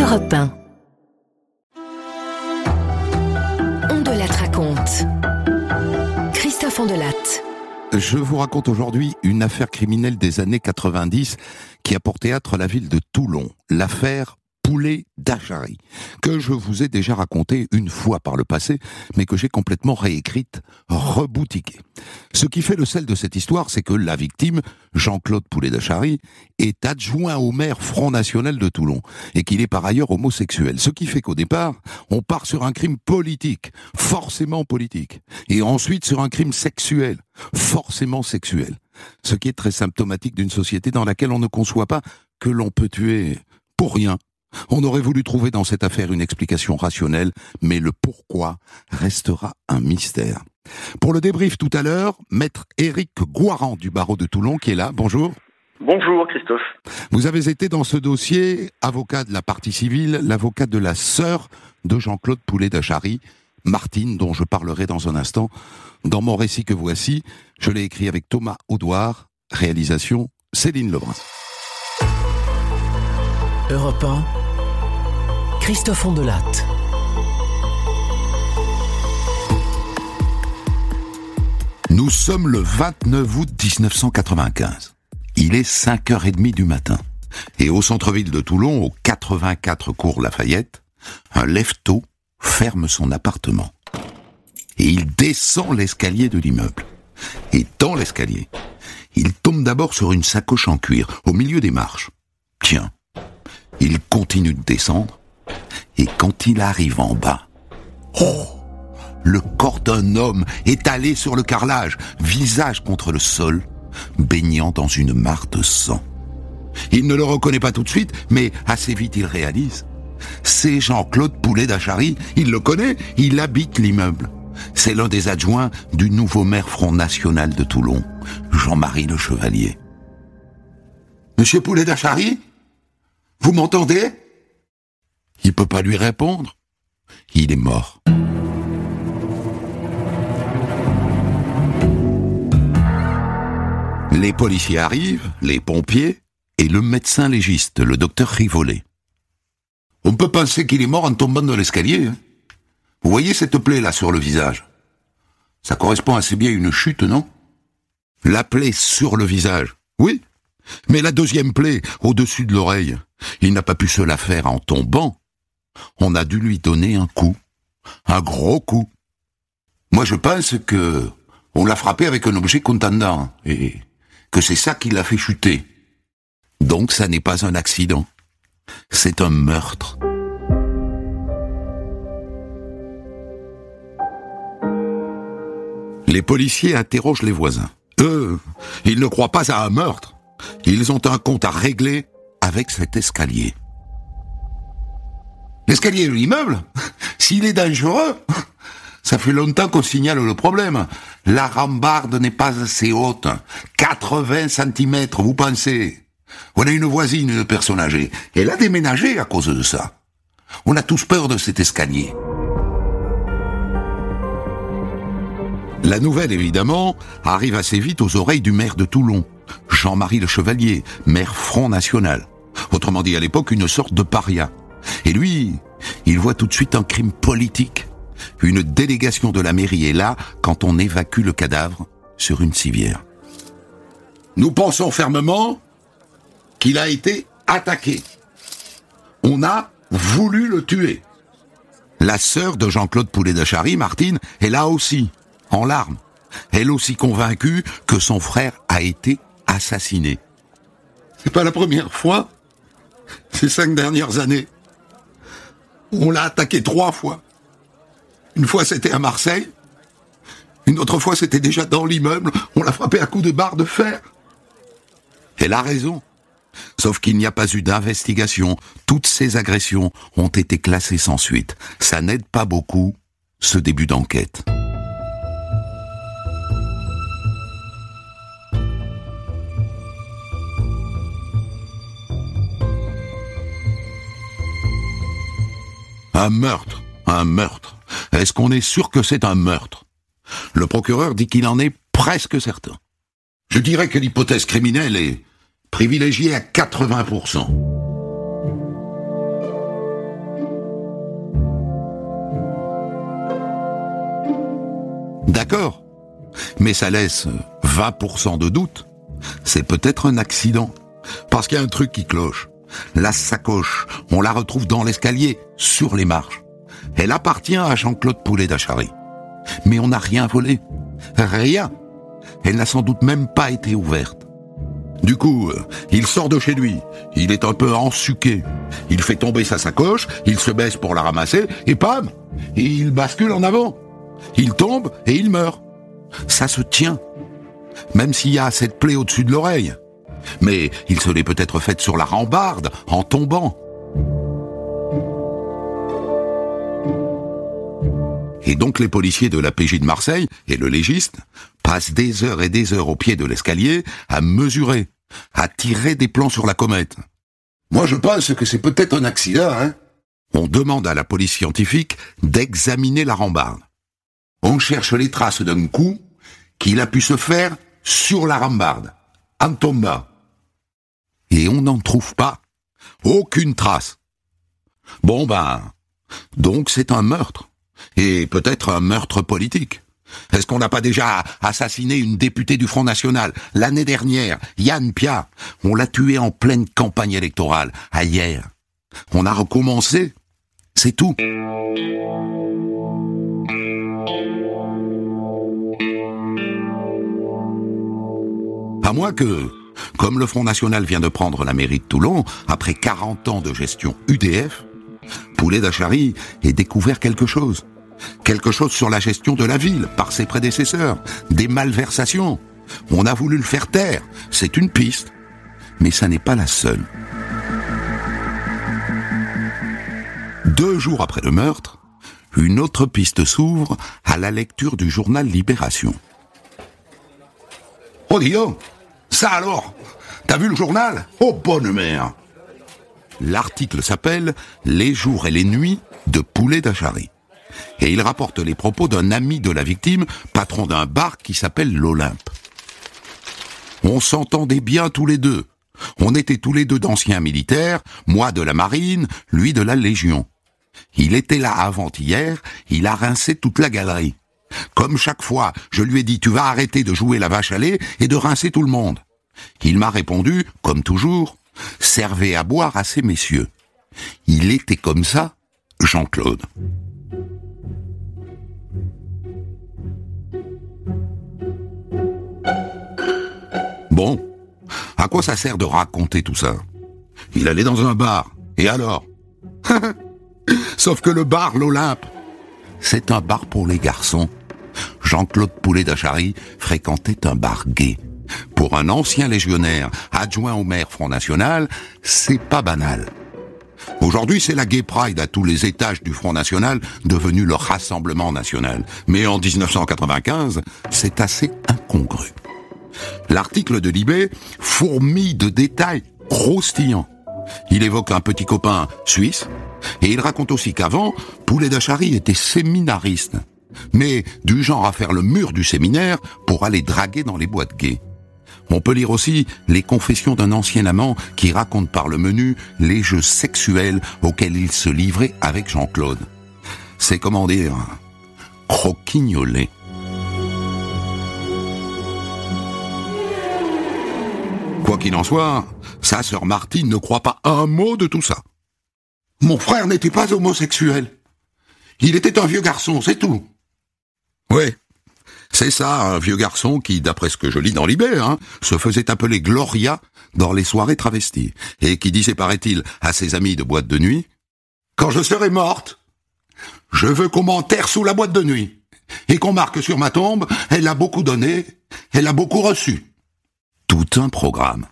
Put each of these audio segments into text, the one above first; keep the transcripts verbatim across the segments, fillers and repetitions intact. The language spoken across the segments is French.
Europe un. On de la raconte. Christophe Ondelatte. Je vous raconte aujourd'hui une affaire criminelle des années quatre-vingt-dix qui a pour théâtre la ville de Toulon, l'affaire Poulet-Dachary, que je vous ai déjà racontée une fois par le passé, mais que j'ai complètement réécrite, reboutiquée. Ce qui fait le sel de cette histoire, c'est que la victime, Jean-Claude Poulet-Dachary, est adjoint au maire Front National de Toulon, et qu'il est par ailleurs homosexuel. Ce qui fait qu'au départ, on part sur un crime politique, forcément politique, et ensuite sur un crime sexuel, forcément sexuel. Ce qui est très symptomatique d'une société dans laquelle on ne conçoit pas que l'on peut tuer pour rien. On aurait voulu trouver dans cette affaire une explication rationnelle, mais le pourquoi restera un mystère. Pour le débrief tout à l'heure, maître Éric Gouarand du barreau de Toulon qui est là. Bonjour. Bonjour Christophe. Vous avez été dans ce dossier avocat de la partie civile, l'avocat de la sœur de Jean-Claude Poulet-Dachary, Martine, dont je parlerai dans un instant. Dans mon récit que voici, je l'ai écrit avec Thomas Audouard, réalisation Céline Lebrun. Europe un, Christophe Ondelatte. Nous sommes le vingt-neuf août dix-neuf cent quatre-vingt-quinze. Il est cinq heures trente du matin. Et au centre-ville de Toulon, au quatre-vingt-quatre cours Lafayette, un lève-tôt ferme son appartement. Et il descend l'escalier de l'immeuble. Et dans l'escalier, il tombe d'abord sur une sacoche en cuir, au milieu des marches. Tiens, il continue de descendre, et quand il arrive en bas, oh, le corps d'un homme étalé sur le carrelage, visage contre le sol, baignant dans une mare de sang. Il ne le reconnaît pas tout de suite, mais assez vite il réalise. C'est Jean-Claude Poulet-Dachary, il le connaît, il habite l'immeuble. C'est l'un des adjoints du nouveau maire Front National de Toulon, Jean-Marie Le Chevalier. « Monsieur Poulet-Dachary ? Vous m'entendez ?» Il peut pas lui répondre. Il est mort. Les policiers arrivent, les pompiers, et le médecin légiste, le docteur Rivollet. On peut penser qu'il est mort en tombant de l'escalier. Hein. Vous voyez cette plaie là sur le visage ? Ça correspond assez bien à une chute, non ? La plaie sur le visage, oui. Mais la deuxième plaie, au-dessus de l'oreille, il n'a pas pu se la faire en tombant. On a dû lui donner un coup. Un gros coup. Moi, je pense que on l'a frappé avec un objet contendant et que c'est ça qui l'a fait chuter. Donc, ça n'est pas un accident. C'est un meurtre. Les policiers interrogent les voisins. Eux, ils ne croient pas à un meurtre. Ils ont un compte à régler avec cet escalier. L'escalier de l'immeuble, s'il est dangereux, ça fait longtemps qu'on signale le problème. La rambarde n'est pas assez haute. quatre-vingts centimètres, vous pensez ? On a une voisine, une personne âgée. Elle a déménagé à cause de ça. On a tous peur de cet escalier. La nouvelle, évidemment, arrive assez vite aux oreilles du maire de Toulon, Jean-Marie Le Chevalier, maire Front National. Autrement dit, à l'époque, une sorte de paria. Et lui, il voit tout de suite un crime politique. Une délégation de la mairie est là quand on évacue le cadavre sur une civière. Nous pensons fermement qu'il a été attaqué. On a voulu le tuer. La sœur de Jean-Claude Poulet-Dachary, Martine, est là aussi, en larmes. Elle aussi convaincue que son frère a été assassiné. C'est pas la première fois, ces cinq dernières années. On l'a attaqué trois fois. Une fois c'était à Marseille, une autre fois c'était déjà dans l'immeuble, on l'a frappé à coups de barre de fer. Elle a raison. Sauf qu'il n'y a pas eu d'investigation. Toutes ces agressions ont été classées sans suite. Ça n'aide pas beaucoup, ce début d'enquête. Un meurtre, un meurtre. Est-ce qu'on est sûr que c'est un meurtre ? Le procureur dit qu'il en est presque certain. Je dirais que l'hypothèse criminelle est privilégiée à quatre-vingts pour cent. D'accord, mais ça laisse vingt pour cent de doute. C'est peut-être un accident, parce qu'il y a un truc qui cloche. La sacoche, on la retrouve dans l'escalier, sur les marches. Elle appartient à Jean-Claude Poulet-Dachary. Mais on n'a rien volé. Rien. Elle n'a sans doute même pas été ouverte. Du coup, il sort de chez lui. Il est un peu ensuqué. Il fait tomber sa sacoche, il se baisse pour la ramasser, et pam, il bascule en avant. Il tombe et il meurt. Ça se tient. Même s'il y a cette plaie au-dessus de l'oreille. Mais il se l'est peut-être faite sur la rambarde, en tombant. Et donc les policiers de la P J de Marseille et le légiste passent des heures et des heures au pied de l'escalier à mesurer, à tirer des plans sur la comète. Moi je pense que c'est peut-être un accident, hein. On demande à la police scientifique d'examiner la rambarde. On cherche les traces d'un coup qu'il a pu se faire sur la rambarde, en tombant. Et on n'en trouve pas. Aucune trace. Bon ben, donc c'est un meurtre. Et peut-être un meurtre politique. Est-ce qu'on n'a pas déjà assassiné une députée du Front National l'année dernière, Yann Piat? On l'a tuée en pleine campagne électorale, à hier. On a recommencé. C'est tout. À moins que, comme le Front National vient de prendre la mairie de Toulon, après quarante ans de gestion U D F, Poulet-Dachary ait découvert quelque chose. Quelque chose sur la gestion de la ville par ses prédécesseurs, des malversations. On a voulu le faire taire, c'est une piste. Mais ça n'est pas la seule. Deux jours après le meurtre, une autre piste s'ouvre à la lecture du journal Libération. Oh dis donc, ça alors, t'as vu le journal? Oh bonne mère. L'article s'appelle « Les jours et les nuits de Poulet-Dachary ». Et il rapporte les propos d'un ami de la victime, patron d'un bar qui s'appelle l'Olympe. On s'entendait bien tous les deux. On était tous les deux d'anciens militaires, moi de la marine, lui de la Légion. Il était là avant-hier, il a rincé toute la galerie. Comme chaque fois, je lui ai dit « Tu vas arrêter de jouer la vache à lait et de rincer tout le monde ». Il m'a répondu, comme toujours, « Servez à boire à ces messieurs ». Il était comme ça, Jean-Claude. Bon, à quoi ça sert de raconter tout ça? Il allait dans un bar, et alors? Sauf que le bar, l'Olympe, c'est un bar pour les garçons. Jean-Claude Poulet-Dachary fréquentait un bar gay. Pour un ancien légionnaire, adjoint au maire Front National, c'est pas banal. Aujourd'hui, c'est la Gay Pride à tous les étages du Front National, devenu le Rassemblement National. Mais en dix-neuf cent quatre-vingt-quinze, c'est assez incongru. L'article de Libé fourmille de détails croustillants. Il évoque un petit copain suisse, et il raconte aussi qu'avant, Poulet-Dachary était séminariste, mais du genre à faire le mur du séminaire pour aller draguer dans les boîtes gays. On peut lire aussi les confessions d'un ancien amant qui raconte par le menu les jeux sexuels auxquels il se livrait avec Jean-Claude. C'est, comment dire, croquignolé. Quoi qu'il en soit, sa sœur Martine ne croit pas un mot de tout ça. Mon frère n'était pas homosexuel. Il était un vieux garçon, c'est tout. Ouais, c'est ça, un vieux garçon qui, d'après ce que je lis dans Libé, hein, se faisait appeler Gloria dans les soirées travesties, et qui disait, paraît-il, à ses amis de boîte de nuit, « Quand je serai morte, je veux qu'on m'enterre sous la boîte de nuit, et qu'on marque sur ma tombe, elle a beaucoup donné, elle a beaucoup reçu. » Tout un programme.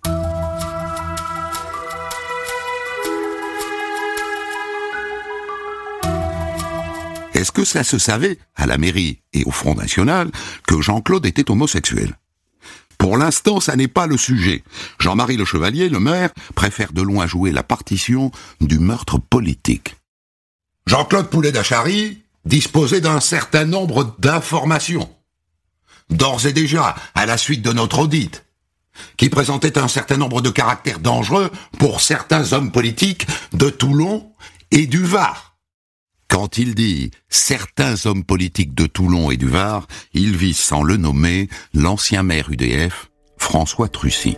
Est-ce que ça se savait, à la mairie et au Front National, que Jean-Claude était homosexuel? Pour l'instant, ça n'est pas le sujet. Jean-Marie Le Chevalier, le maire, préfère de loin jouer la partition du meurtre politique. Jean-Claude Poulet-Dachary disposait d'un certain nombre d'informations. D'ores et déjà, à la suite de notre audit, qui présentait un certain nombre de caractères dangereux pour certains hommes politiques de Toulon et du Var. Quand il dit « certains hommes politiques de Toulon et du Var », il vise, sans le nommer, l'ancien maire U D F, François Trucy.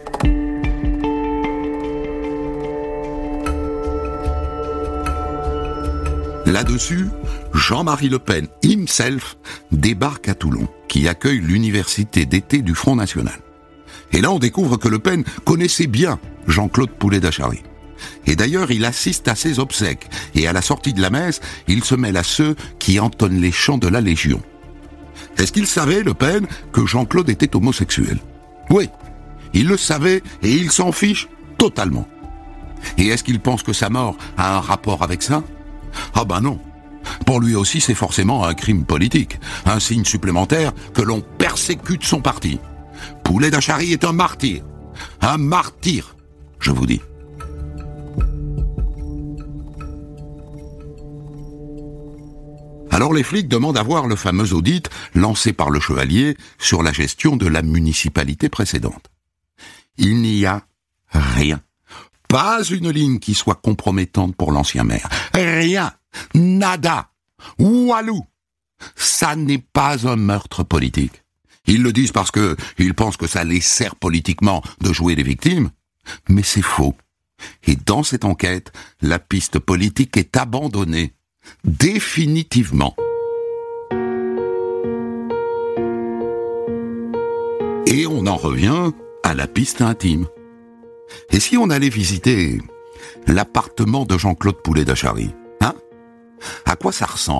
Là-dessus, Jean-Marie Le Pen himself débarque à Toulon, qui accueille l'université d'été du Front National. Et là, on découvre que Le Pen connaissait bien Jean-Claude Poulet-Dachary. Et d'ailleurs, il assiste à ses obsèques, et à la sortie de la messe, il se mêle à ceux qui entonnent les chants de la Légion. Est-ce qu'il savait, Le Pen, que Jean-Claude était homosexuel ? Oui, il le savait, et il s'en fiche totalement. Et est-ce qu'il pense que sa mort a un rapport avec ça ? Ah ben non. Pour lui aussi, c'est forcément un crime politique, un signe supplémentaire que l'on persécute son parti. Poulet-Dachary est un martyr. Un martyr, je vous dis. Alors les flics demandent à voir le fameux audit lancé par le chevalier sur la gestion de la municipalité précédente. Il n'y a rien. Pas une ligne qui soit compromettante pour l'ancien maire. Rien. Nada. Walou. Ça n'est pas un meurtre politique. Ils le disent parce que ils pensent que ça les sert politiquement de jouer les victimes. Mais c'est faux. Et dans cette enquête, la piste politique est abandonnée. Définitivement. Et on en revient à la piste intime. Et si on allait visiter l'appartement de Jean-Claude Poulet-Dachary, hein ? À quoi ça ressemble ?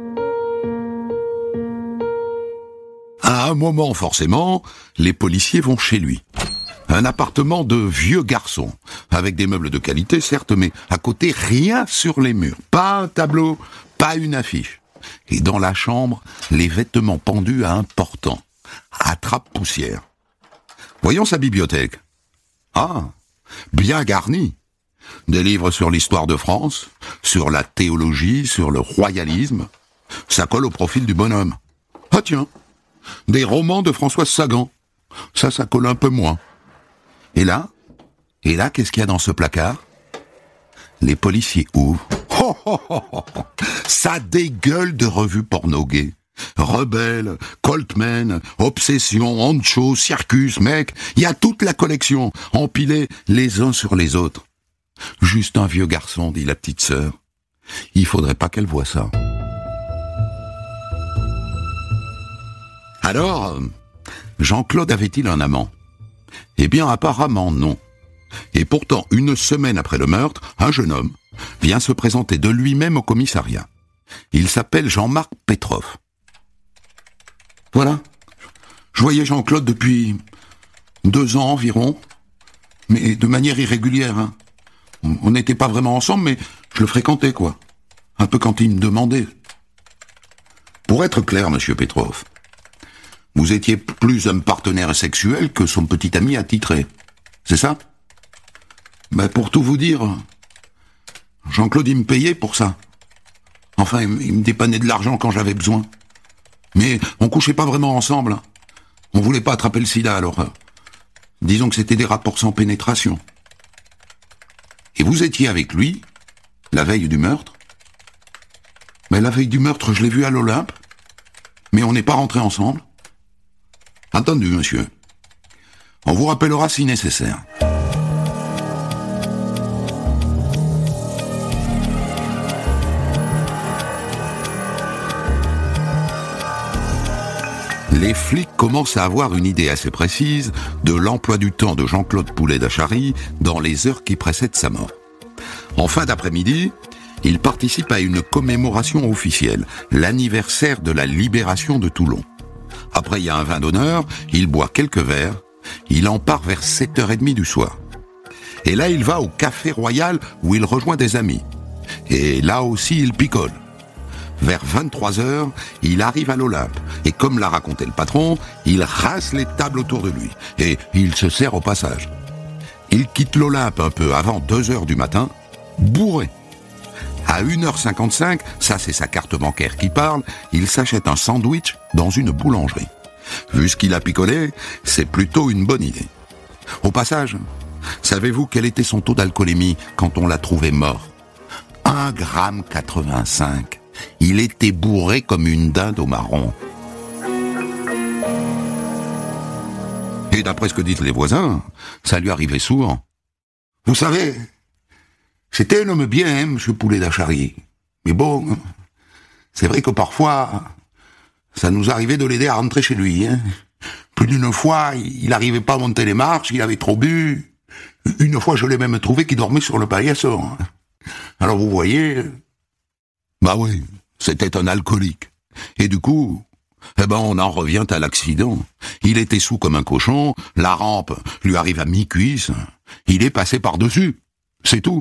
À un moment, forcément, les policiers vont chez lui. Un appartement de vieux garçon, avec des meubles de qualité, certes, mais à côté, rien sur les murs. Pas un tableau, pas une affiche. Et dans la chambre, les vêtements pendus à un portant. Attrape-poussière. Voyons sa bibliothèque. Ah, bien garnie. Des livres sur l'histoire de France, sur la théologie, sur le royalisme. Ça colle au profil du bonhomme. Ah tiens, des romans de Françoise Sagan. Ça, ça colle un peu moins. Et là, et là, qu'est-ce qu'il y a dans ce placard ? Les policiers ouvrent. Oh, oh, oh, oh. Ça dégueule de revues porno gays. Rebelle, Coltman, Obsession, Ancho, Circus, mec, il y a toute la collection, empilée les uns sur les autres. Juste un vieux garçon, dit la petite sœur. Il faudrait pas qu'elle voie ça. Alors, Jean-Claude avait-il un amant ? Eh bien, apparemment, non. Et pourtant, une semaine après le meurtre, un jeune homme vient se présenter de lui-même au commissariat. Il s'appelle Jean-Marc Petrov. Voilà. Je voyais Jean-Claude depuis deux ans environ, mais de manière irrégulière. Hein. On n'était pas vraiment ensemble, mais je le fréquentais, quoi. Un peu quand il me demandait. Pour être clair, monsieur Petrov, vous étiez plus un partenaire sexuel que son petit ami attitré. C'est ça ? Ben, pour tout vous dire, Jean-Claude, il me payait pour ça. Enfin, il me dépannait de l'argent quand j'avais besoin. Mais on couchait pas vraiment ensemble. Hein. On voulait pas attraper le sida, alors... Euh, disons que c'était des rapports sans pénétration. Et vous étiez avec lui, la veille du meurtre ? Mais la veille du meurtre, je l'ai vu à l'Olympe. Mais on n'est pas rentrés ensemble. Entendu, monsieur. On vous rappellera si nécessaire. Les flics commencent à avoir une idée assez précise de l'emploi du temps de Jean-Claude Poulet-Dachary dans les heures qui précèdent sa mort. En fin d'après-midi, il participe à une commémoration officielle, l'anniversaire de la libération de Toulon. Après, il y a un vin d'honneur, il boit quelques verres, il en part vers sept heures trente du soir. Et là, il va au Café Royal où il rejoint des amis. Et là aussi, il picole. Vers vingt-trois heures, il arrive à l'Olympe, et comme l'a raconté le patron, il rase les tables autour de lui, et il se sert au passage. Il quitte l'Olympe un peu avant deux heures du matin, bourré. À une heure cinquante-cinq, ça c'est sa carte bancaire qui parle, il s'achète un sandwich dans une boulangerie. Vu ce qu'il a picolé, c'est plutôt une bonne idée. Au passage, savez-vous quel était son taux d'alcoolémie quand on l'a trouvé mort ? Un un gramme quatre-vingt-cinq. Il était bourré comme une dinde au marron. Et d'après ce que disent les voisins, ça lui arrivait souvent. Vous savez, c'était un homme bien, hein, monsieur Poulet d'Achary. Mais bon, c'est vrai que parfois, ça nous arrivait de l'aider à rentrer chez lui. Hein. Plus d'une fois, il n'arrivait pas à monter les marches, il avait trop bu. Une fois, je l'ai même trouvé qu'il dormait sur le paillasson. Alors vous voyez... Bah oui, c'était un alcoolique. Et du coup, eh ben on en revient à l'accident. Il était saoul comme un cochon, la rampe lui arrive à mi-cuisse, il est passé par-dessus. C'est tout.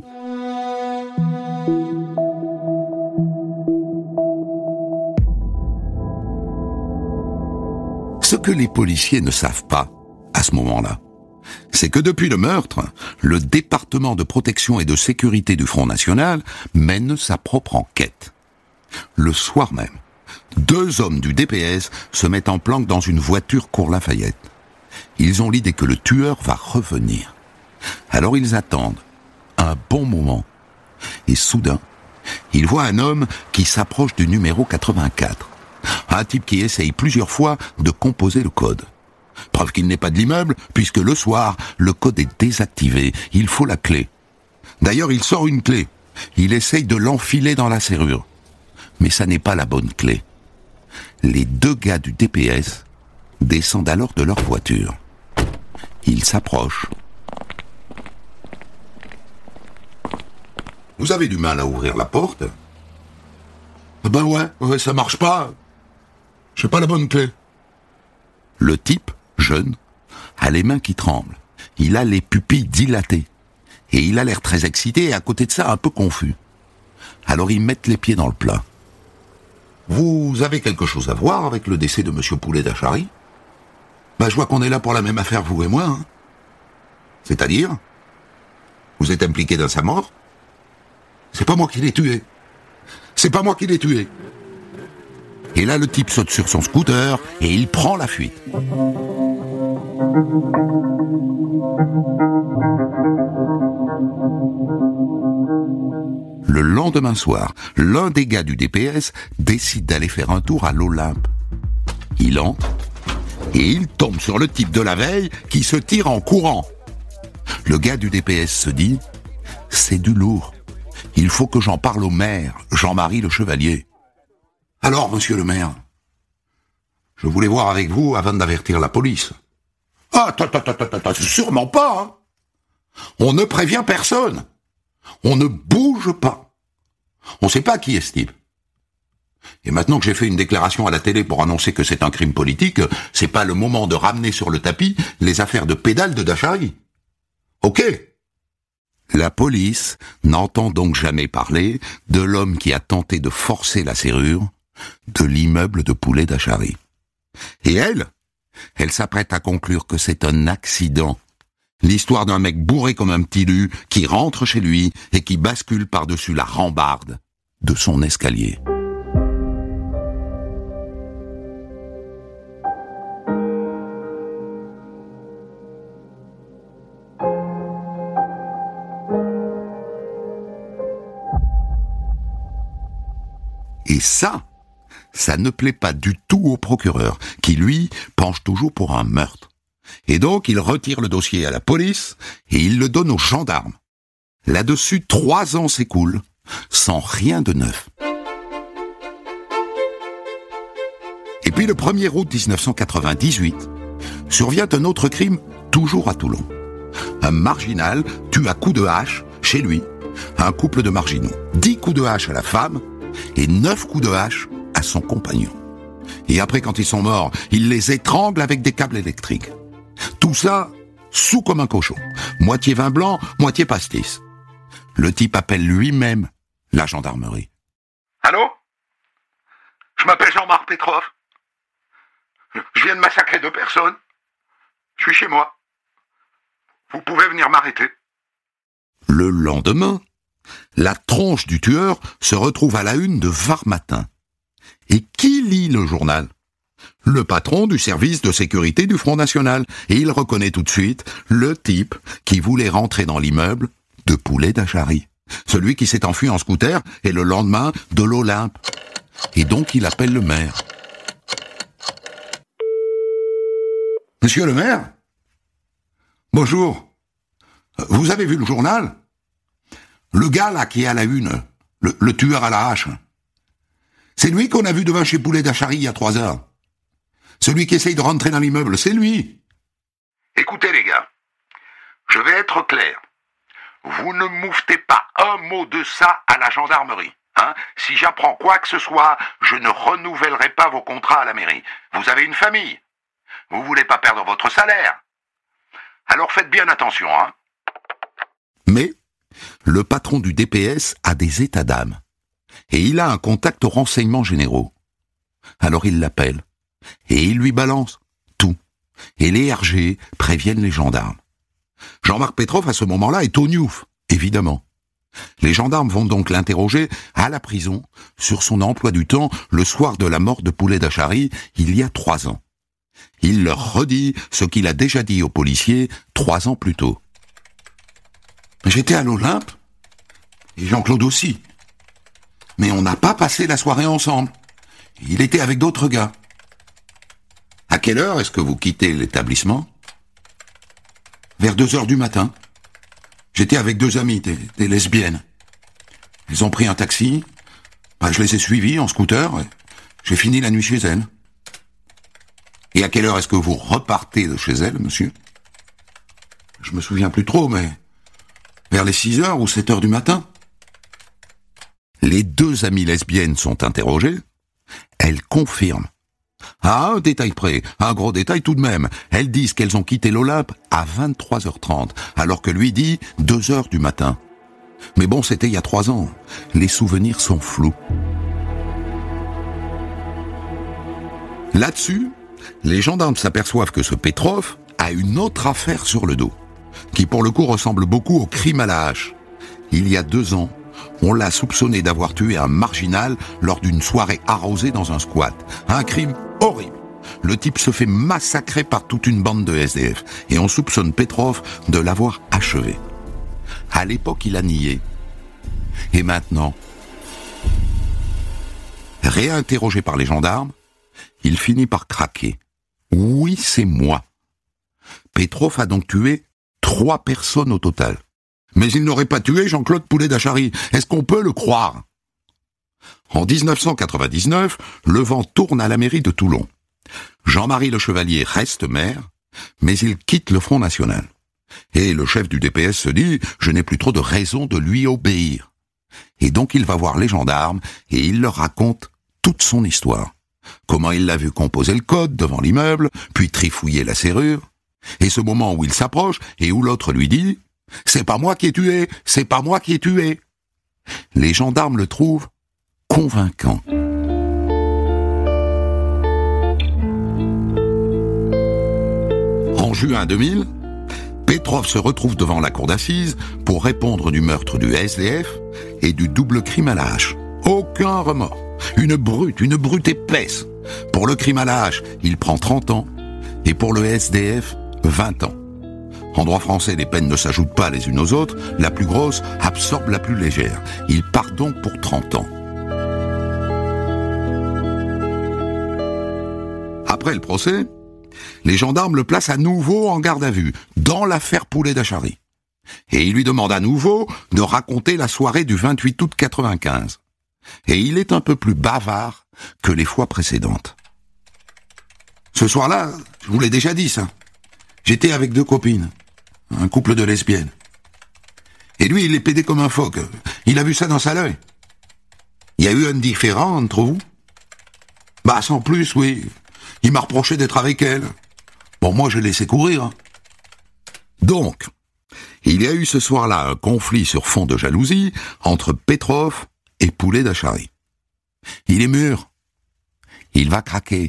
Ce que les policiers ne savent pas, à ce moment-là, c'est que depuis le meurtre, le département de protection et de sécurité du Front National mène sa propre enquête. Le soir même, deux hommes du D P S se mettent en planque dans une voiture cours Lafayette. Ils ont l'idée que le tueur va revenir. Alors ils attendent un bon moment. Et soudain, ils voient un homme qui s'approche du numéro quatre-vingt-quatre. Un type qui essaye plusieurs fois de composer le code. Preuve qu'il n'est pas de l'immeuble, puisque le soir, le code est désactivé. Il faut la clé. D'ailleurs, il sort une clé. Il essaye de l'enfiler dans la serrure. Mais ça n'est pas la bonne clé. Les deux gars du D P S descendent alors de leur voiture. Ils s'approchent. Vous avez du mal à ouvrir la porte? Ben ouais, ouais, ça marche pas. J'ai pas la bonne clé. Le type, jeune, a les mains qui tremblent. Il a les pupilles dilatées. Et il a l'air très excité et à côté de ça un peu confus. Alors ils mettent les pieds dans le plat. Vous avez quelque chose à voir avec le décès de monsieur Poulet d'Achary? Ben je vois qu'on est là pour la même affaire, vous et moi. Hein. C'est-à-dire? Vous êtes impliqué dans sa mort? C'est pas moi qui l'ai tué. C'est pas moi qui l'ai tué. Et là, le type saute sur son scooter et il prend la fuite. Le lendemain soir, l'un des gars du D P S décide d'aller faire un tour à l'Olympe. Il entre et il tombe sur le type de la veille qui se tire en courant. Le gars du D P S se dit « C'est du lourd. Il faut que j'en parle au maire, Jean-Marie le Chevalier. » Alors, monsieur le maire, je voulais voir avec vous avant d'avertir la police. Ah, attends, attends, attends, attends, sûrement pas, hein. On ne prévient personne. On ne bouge pas. On ne sait pas qui est ce type. Et maintenant que j'ai fait une déclaration à la télé pour annoncer que c'est un crime politique, c'est pas le moment de ramener sur le tapis les affaires de pédale de Dachary. Ok. La police n'entend donc jamais parler de l'homme qui a tenté de forcer la serrure de l'immeuble de Poulet d'Achary. Et elle, elle s'apprête à conclure que c'est un accident. L'histoire d'un mec bourré comme un petit lu qui rentre chez lui et qui bascule par-dessus la rambarde de son escalier. Et ça, ça ne plaît pas du tout au procureur, qui lui penche toujours pour un meurtre. Et donc il retire le dossier à la police et il le donne aux gendarmes. Là-dessus, trois ans s'écoulent, sans rien de neuf. Et puis le premier août dix-neuf cent quatre-vingt-dix-huit, survient un autre crime, toujours à Toulon. Un marginal tue à coups de hache, chez lui, un couple de marginaux. Dix coups de hache à la femme et neuf coups de hache à son compagnon. Et après, quand ils sont morts, il les étrangle avec des câbles électriques. Tout ça, saoul comme un cochon. Moitié vin blanc, moitié pastis. Le type appelle lui-même la gendarmerie. Allô? Je m'appelle Jean-Marc Petrov. Je viens de massacrer deux personnes. Je suis chez moi. Vous pouvez venir m'arrêter. Le lendemain, la tronche du tueur se retrouve à la une de Var Matin. Et qui lit le journal? Le patron du service de sécurité du Front National. Et il reconnaît tout de suite le type qui voulait rentrer dans l'immeuble de Poulet d'Achary. celui qui s'est enfui en scooter et le lendemain de l'Olympe. Et donc il appelle le maire. Monsieur le maire ? Bonjour. Vous avez vu le journal ? Le gars là qui est à la une, le, le tueur à la hache. C'est lui qu'on a vu devant chez Poulet d'Achary il y a trois heures. Celui qui essaye de rentrer dans l'immeuble, c'est lui. Écoutez les gars, je vais être clair. Vous ne mouvetez pas un mot de ça à la gendarmerie. Hein ? Si j'apprends quoi que ce soit, je ne renouvellerai pas vos contrats à la mairie. Vous avez une famille. Vous voulez pas perdre votre salaire. Alors faites bien attention, hein. Mais le patron du D P S a des états d'âme. Et il a un contact aux renseignements généraux. Alors il l'appelle. Et il lui balance tout. Et les R G préviennent les gendarmes. Jean-Marc Petrov, à ce moment-là, est au Niouf, évidemment. Les gendarmes vont donc l'interroger à la prison sur son emploi du temps le soir de la mort de Poulet d'Achary, il y a trois ans. Il leur redit ce qu'il a déjà dit aux policiers trois ans plus tôt. J'étais à l'Olympe, et Jean-Claude aussi. Mais on n'a pas passé la soirée ensemble. Il était avec d'autres gars. À quelle heure est-ce que vous quittez l'établissement ? Vers deux heures du matin. J'étais avec deux amies, des, des lesbiennes. Elles ont pris un taxi. Bah, je les ai suivies en scooter. Et j'ai fini la nuit chez elles. Et à quelle heure est-ce que vous repartez de chez elles, monsieur ? Je me souviens plus trop, mais vers les six heures ou sept heures du matin. Les deux amies lesbiennes sont interrogées. Elles confirment. À un détail près, un gros détail tout de même. Elles disent qu'elles ont quitté l'Olympe à vingt-trois heures trente, alors que lui dit deux heures du matin. Mais bon, c'était il y a trois ans. Les souvenirs sont flous. Là-dessus, les gendarmes s'aperçoivent que ce Petrov a une autre affaire sur le dos, qui pour le coup ressemble beaucoup au crime à la hache. Il y a deux ans, on l'a soupçonné d'avoir tué un marginal lors d'une soirée arrosée dans un squat. Un crime horrible. Le type se fait massacrer par toute une bande de S D F et on soupçonne Petrov de l'avoir achevé. À l'époque, il a nié. Et maintenant, réinterrogé par les gendarmes, il finit par craquer. Oui, c'est moi. Petrov a donc tué trois personnes au total. Mais il n'aurait pas tué Jean-Claude Poulet d'Achary. Est-ce qu'on peut le croire ? En dix-neuf cent quatre-vingt-dix-neuf, le vent tourne à la mairie de Toulon. Jean-Marie Le Chevalier reste maire, mais il quitte le Front National. Et le chef du D P S se dit « Je n'ai plus trop de raison de lui obéir ». Et donc il va voir les gendarmes et il leur raconte toute son histoire. Comment il l'a vu composer le code devant l'immeuble, puis trifouiller la serrure. Et ce moment où il s'approche et où l'autre lui dit « C'est pas moi qui ai tué, c'est pas moi qui ai tué ». Les gendarmes le trouvent convaincant. En juin deux mille, Petrov se retrouve devant la cour d'assises pour répondre du meurtre du S D F et du double crime à la hache. Aucun remords. Une brute, une brute épaisse. Pour le crime à la hache, il prend trente ans et pour le S D F, vingt ans. En droit français, les peines ne s'ajoutent pas les unes aux autres. La plus grosse absorbe la plus légère. Il part donc pour trente ans. Après le procès, les gendarmes le placent à nouveau en garde à vue, dans l'affaire Poulet d'Achary. Et ils lui demandent à nouveau de raconter la soirée du vingt-huit août quatre-vingt-quinze. Et il est un peu plus bavard que les fois précédentes. Ce soir-là, je vous l'ai déjà dit ça, j'étais avec deux copines, un couple de lesbiennes. Et lui, il est pédé comme un phoque. Il a vu ça dans sa l'œil. Il y a eu un différend entre vous ? Bah, sans plus, oui. Il m'a reproché d'être avec elle. Bon, moi, je l'ai laissé courir. Donc, il y a eu ce soir-là un conflit sur fond de jalousie entre Petrov et Poulet d'Achary. Il est mûr. Il va craquer.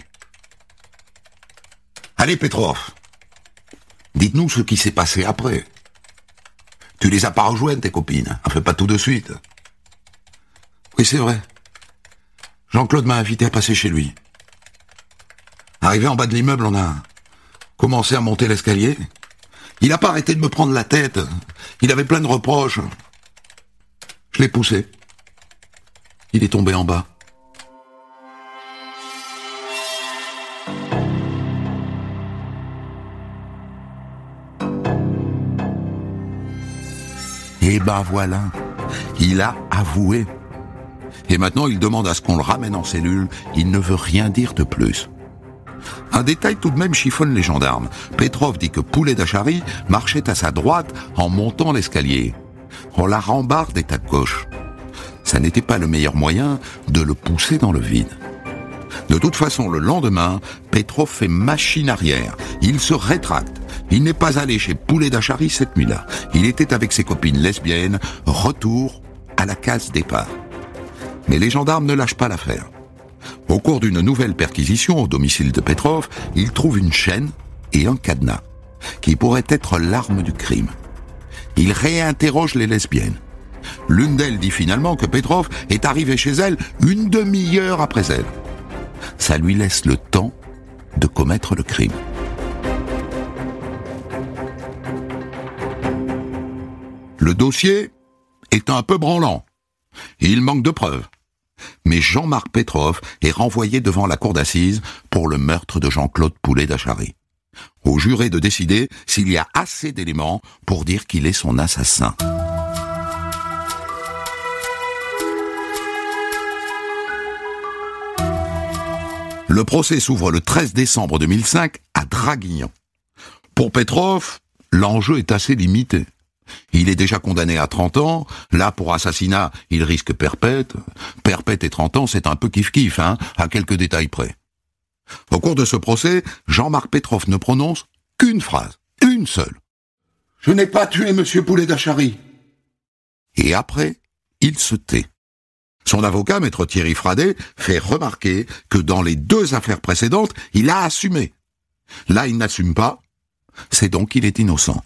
Allez, Petrov. Dites-nous ce qui s'est passé après. Tu les as pas rejointes, tes copines. Enfin, pas tout de suite. Oui, c'est vrai. Jean-Claude m'a invité à passer chez lui. Arrivé en bas de l'immeuble, on a commencé à monter l'escalier. Il n'a pas arrêté de me prendre la tête. Il avait plein de reproches. Je l'ai poussé. Il est tombé en bas. Et ben voilà, il a avoué. Et maintenant, il demande à ce qu'on le ramène en cellule. Il ne veut rien dire de plus. Un détail tout de même chiffonne les gendarmes. Petrov dit que Poulet d'Achari marchait à sa droite en montant l'escalier. On la rambarde est à gauche. Ça n'était pas le meilleur moyen de le pousser dans le vide. De toute façon, le lendemain, Petrov fait machine arrière. Il se rétracte. Il n'est pas allé chez Poulet d'Achari cette nuit-là. Il était avec ses copines lesbiennes. Retour à la case départ. Mais les gendarmes ne lâchent pas l'affaire. Au cours d'une nouvelle perquisition au domicile de Petrov, ils trouvent une chaîne et un cadenas, qui pourraient être l'arme du crime. Ils réinterrogent les lesbiennes. L'une d'elles dit finalement que Petrov est arrivé chez elle une demi-heure après elle. Ça lui laisse le temps de commettre le crime. Le dossier est un peu branlant. Il manque de preuves. Mais Jean-Marc Petrov est renvoyé devant la cour d'assises pour le meurtre de Jean-Claude Poulet d'Achari. Au juré de décider s'il y a assez d'éléments pour dire qu'il est son assassin. Le procès s'ouvre le treize décembre deux mille cinq à Draguignan. Pour Petrov, l'enjeu est assez limité. Il est déjà condamné à trente ans. Là, pour assassinat, il risque perpète. Perpète et trente ans, c'est un peu kiff-kiff, hein, à quelques détails près. Au cours de ce procès, Jean-Marc Petrov ne prononce qu'une phrase, une seule. « Je n'ai pas tué Monsieur Poulet d'Achari. » Et après, il se tait. Son avocat, maître Thierry Fradet, fait remarquer que dans les deux affaires précédentes, il a assumé. Là, il n'assume pas. C'est donc qu'il est innocent.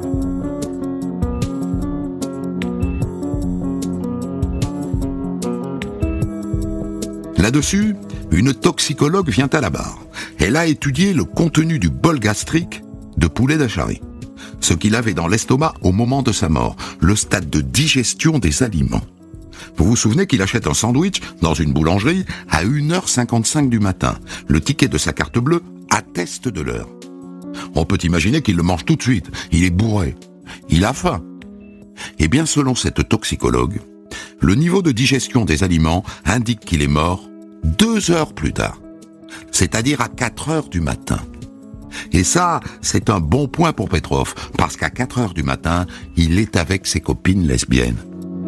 Là-dessus, une toxicologue vient à la barre. Elle a étudié le contenu du bol gastrique de Poulet d'Achari, ce qu'il avait dans l'estomac au moment de sa mort, le stade de digestion des aliments. Vous vous souvenez qu'il achète un sandwich dans une boulangerie à une heure cinquante-cinq du matin. Le ticket de sa carte bleue atteste de l'heure. On peut imaginer qu'il le mange tout de suite. Il est bourré. Il a faim. Eh bien, selon cette toxicologue, le niveau de digestion des aliments indique qu'il est mort deux heures plus tard, c'est-à-dire à quatre heures du matin. Et ça, c'est un bon point pour Petrov, parce qu'à quatre heures du matin, il est avec ses copines lesbiennes.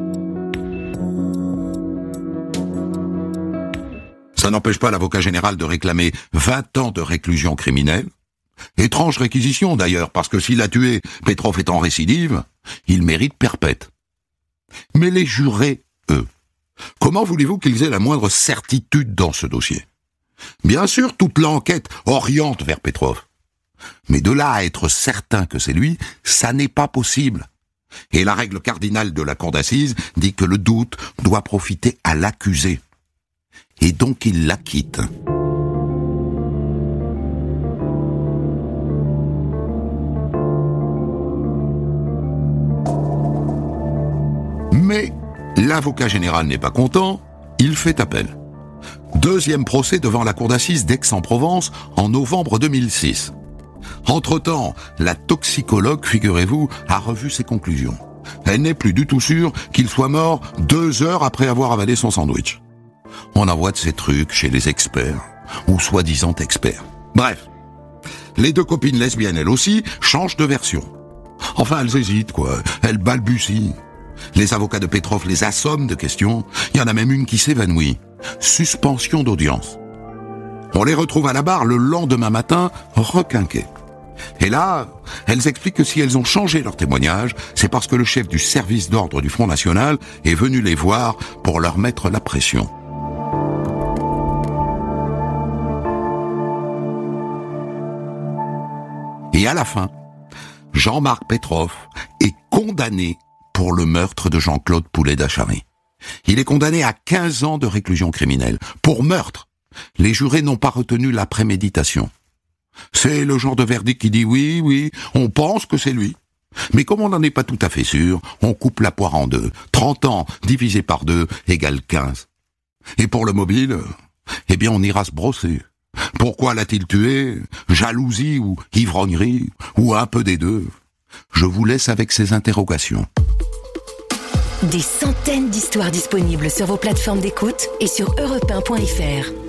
Ça n'empêche pas l'avocat général de réclamer vingt ans de réclusion criminelle. Étrange réquisition d'ailleurs, parce que s'il a tué, Petrov est en récidive, il mérite perpète. Mais les jurés, eux, comment voulez-vous qu'ils aient la moindre certitude dans ce dossier? Bien sûr, toute l'enquête oriente vers Petrov. Mais de là à être certain que c'est lui, ça n'est pas possible. Et la règle cardinale de la cour d'assises dit que le doute doit profiter à l'accusé. Et donc il l'acquitte. Mais l'avocat général n'est pas content, il fait appel. Deuxième procès devant la cour d'assises d'Aix-en-Provence en novembre deux mille six. Entre-temps, la toxicologue, figurez-vous, a revu ses conclusions. Elle n'est plus du tout sûre qu'il soit mort deux heures après avoir avalé son sandwich. On envoie de ces trucs chez les experts, ou soi-disant experts. Bref, les deux copines lesbiennes, elles aussi, changent de version. Enfin, elles hésitent, quoi. Elles balbutient. Les avocats de Petrov les assomment de questions. Il y en a même une qui s'évanouit. Suspension d'audience. On les retrouve à la barre le lendemain matin, requinquées. Et là, elles expliquent que si elles ont changé leur témoignage, c'est parce que le chef du service d'ordre du Front National est venu les voir pour leur mettre la pression. Et à la fin, Jean-Marc Petrov est condamné pour le meurtre de Jean-Claude Poulet d'Achari. Il est condamné à quinze ans de réclusion criminelle. Pour meurtre, les jurés n'ont pas retenu la préméditation. C'est le genre de verdict qui dit oui, oui, on pense que c'est lui. Mais comme on n'en est pas tout à fait sûr, on coupe la poire en deux. trente ans divisé par deux égale quinze. Et pour le mobile, eh bien on ira se brosser. Pourquoi l'a-t-il tué? Jalousie ou ivrognerie? Ou un peu des deux? Je vous laisse avec ces interrogations. Des centaines d'histoires disponibles sur vos plateformes d'écoute et sur europe un point f r.